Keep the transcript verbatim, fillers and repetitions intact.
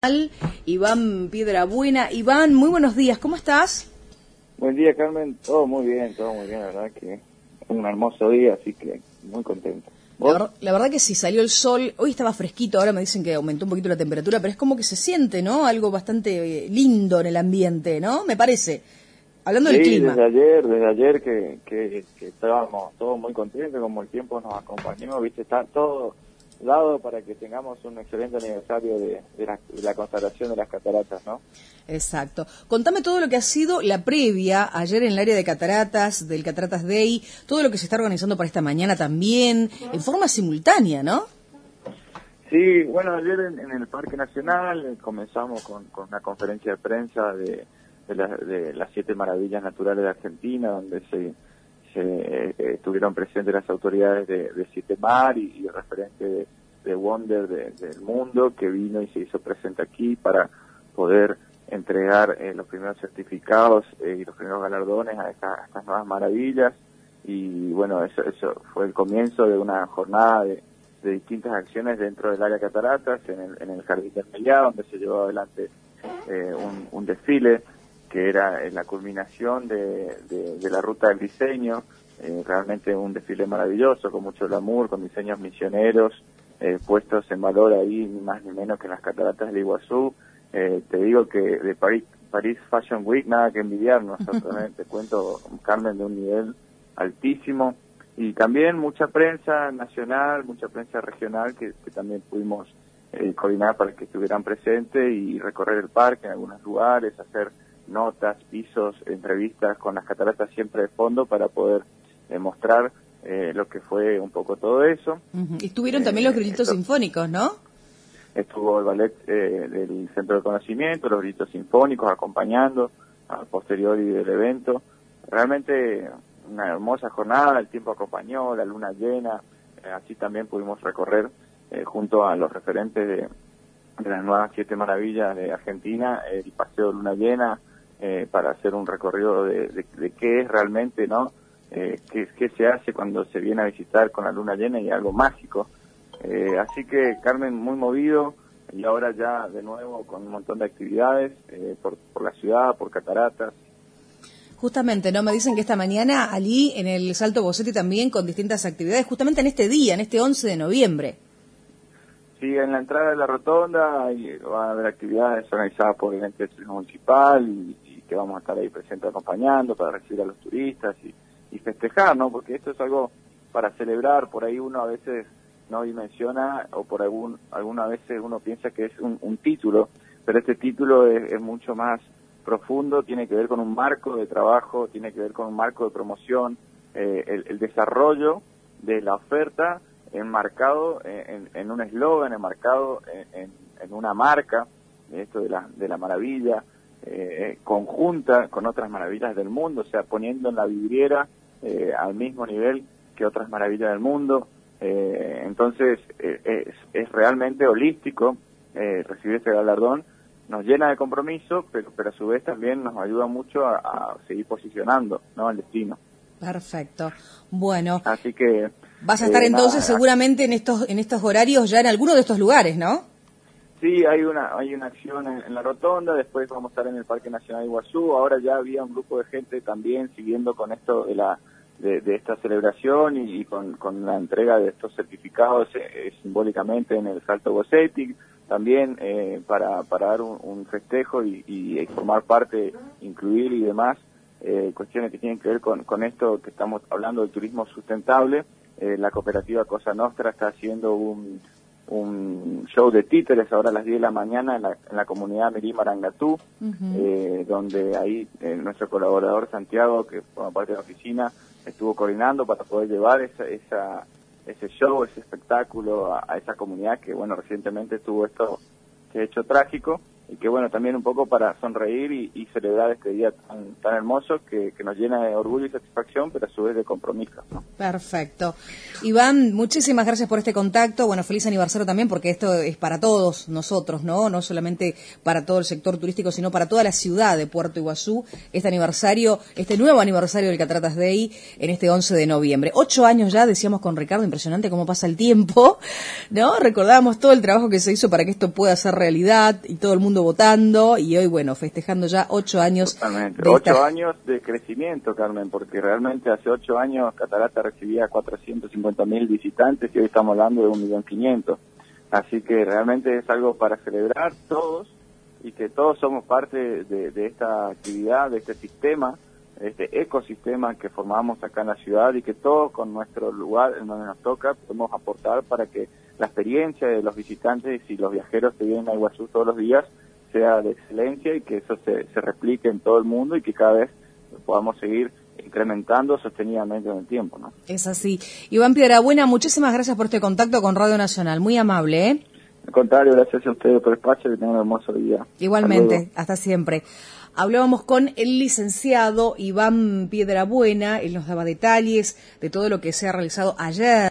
Iván Piedrabuena. Iván, muy buenos días, ¿cómo estás? Buen día, Carmen, todo muy bien, todo muy bien, la verdad que un hermoso día, así que muy contento. La, ver, la verdad que sí, salió el sol, hoy estaba fresquito, ahora me dicen que aumentó un poquito la temperatura, pero es como que se siente, ¿no? Algo bastante lindo en el ambiente, ¿no? Me parece, hablando sí, del clima. desde ayer, desde ayer que, que, que estábamos todos muy contentos, como el tiempo nos acompañó, viste, está todo dado para que tengamos un excelente aniversario de, de, la, de la consagración de las cataratas, ¿no? Exacto. Contame todo lo que ha sido la previa ayer en el área de cataratas, del Cataratas Day, todo lo que se está organizando para esta mañana también, en forma simultánea, ¿no? Sí, bueno, ayer en, en el Parque Nacional comenzamos con, con una conferencia de prensa de, de, la, de las siete maravillas naturales de Argentina, donde se, se eh, estuvieron presentes las autoridades de, de Siete Mar y, y el referente de, de Wonder de, del mundo, que vino y se hizo presente aquí para poder entregar eh, los primeros certificados eh, y los primeros galardones a, esta, a estas nuevas maravillas. Y bueno, eso, eso fue el comienzo de una jornada de, de distintas acciones dentro del área cataratas, en el, en el Jardín del Meliá, donde se llevó adelante eh, un, un desfile que era eh, la culminación de, de, de la ruta del diseño, eh, realmente un desfile maravilloso, con mucho glamour, con diseños misioneros, eh, puestos en valor ahí, ni más ni menos que en las cataratas del Iguazú. Eh, te digo que de París, París Fashion Week nada que envidiarnos, te cuento, Carmen, de un nivel altísimo, y también mucha prensa nacional, mucha prensa regional que, que también pudimos eh, coordinar para que estuvieran presentes y recorrer el parque en algunos lugares, hacer notas, pisos, entrevistas con las cataratas siempre de fondo para poder eh, mostrar eh, lo que fue un poco todo eso. Uh-huh. Y estuvieron eh, también los grillitos esto, sinfónicos, ¿no? Estuvo el ballet eh, del Centro de Conocimiento, los grillitos sinfónicos acompañando a posteriori del evento. Realmente una hermosa jornada, el tiempo acompañó, la luna llena, eh, así también pudimos recorrer eh, junto a los referentes de, de las nuevas siete maravillas de Argentina, el paseo de luna llena, eh, para hacer un recorrido de, de, de qué es realmente, ¿no? Eh, qué, qué se hace cuando se viene a visitar con la luna llena y algo mágico. Eh, así que, Carmen, muy movido, y ahora ya de nuevo con un montón de actividades eh, por, por la ciudad, por cataratas. Justamente, ¿no? Me dicen que esta mañana allí en el Salto Bocetti también con distintas actividades, justamente en este día, en este once de noviembre. Sí, en la entrada de la rotonda y van a haber actividades organizadas por el ente de turismo municipal y, y que vamos a estar ahí presentes acompañando para recibir a los turistas y, y festejar, ¿no? Porque esto es algo para celebrar, por ahí uno a veces no dimensiona o por algún algunas veces uno piensa que es un, un título, pero este título es, es mucho más profundo, tiene que ver con un marco de trabajo, tiene que ver con un marco de promoción, eh, el, el desarrollo de la oferta enmarcado en, en un eslogan, enmarcado en, en, en una marca, esto de la, de la maravilla, eh, conjunta con otras maravillas del mundo, o sea, poniendo en la vidriera eh, al mismo nivel que otras maravillas del mundo. Eh, entonces, eh, es, es realmente holístico eh, recibir este galardón. Nos llena de compromiso, pero, pero a su vez también nos ayuda mucho a, a seguir posicionando, ¿no?, el destino. Perfecto. Bueno. Así que vas a estar eh, entonces nada, seguramente en estos en estos horarios ya en alguno de estos lugares, ¿no? Sí, hay una hay una acción en, en la rotonda, después vamos a estar en el Parque Nacional Iguazú. Ahora ya había un grupo de gente también siguiendo con esto de la de, de esta celebración y, y con, con la entrega de estos certificados eh, simbólicamente en el Salto Bocetti, también eh, para, para dar un, un festejo y, y formar parte, incluir y demás, eh, cuestiones que tienen que ver con, con esto que estamos hablando del turismo sustentable. Eh, la cooperativa Cosa Nostra está haciendo un, un show de títeres ahora a las diez de la mañana en la, en la comunidad Mirí Marangatú, uh-huh. eh, donde ahí eh, nuestro colaborador Santiago, que forma parte de la oficina, estuvo coordinando para poder llevar esa, esa ese show, ese espectáculo a, a esa comunidad que, bueno, recientemente tuvo esto, este hecho trágico. y que bueno, también un poco para sonreír y, y celebrar este día tan, tan hermoso que, que nos llena de orgullo y satisfacción, pero a su vez de compromiso, ¿no? Perfecto. Iván, muchísimas gracias por este contacto. Bueno, feliz aniversario también, porque esto es para todos nosotros, ¿no? No solamente para todo el sector turístico, sino para toda la ciudad de Puerto Iguazú. Este aniversario, este nuevo aniversario del Cataratas Day en este once de noviembre. Ocho años ya, decíamos con Ricardo, impresionante cómo pasa el tiempo, ¿no? Recordábamos todo el trabajo que se hizo para que esto pueda ser realidad y todo el mundo votando, y hoy, bueno, festejando ya ocho años. Totalmente. De ocho esta... años de crecimiento, Carmen, porque realmente hace ocho años Catarata recibía cuatrocientos cincuenta mil visitantes y hoy estamos hablando de un millón quinientos. Así que realmente es algo para celebrar todos, y que todos somos parte de, de esta actividad, de este sistema, de este ecosistema que formamos acá en la ciudad, y que todos con nuestro lugar en donde nos toca podemos aportar para que la experiencia de los visitantes y los viajeros que vienen a Iguazú todos los días sea de excelencia, y que eso se, se replique en todo el mundo, y que cada vez podamos seguir incrementando sostenidamente en el tiempo, ¿no? Es así. Iván Piedrabuena, muchísimas gracias por este contacto con Radio Nacional, muy amable, ¿eh? Al contrario, gracias a ustedes por el espacio, que tengan un hermoso día. Igualmente, Saludos. hasta siempre. Hablábamos con el licenciado Iván Piedrabuena, él nos daba detalles de todo lo que se ha realizado ayer.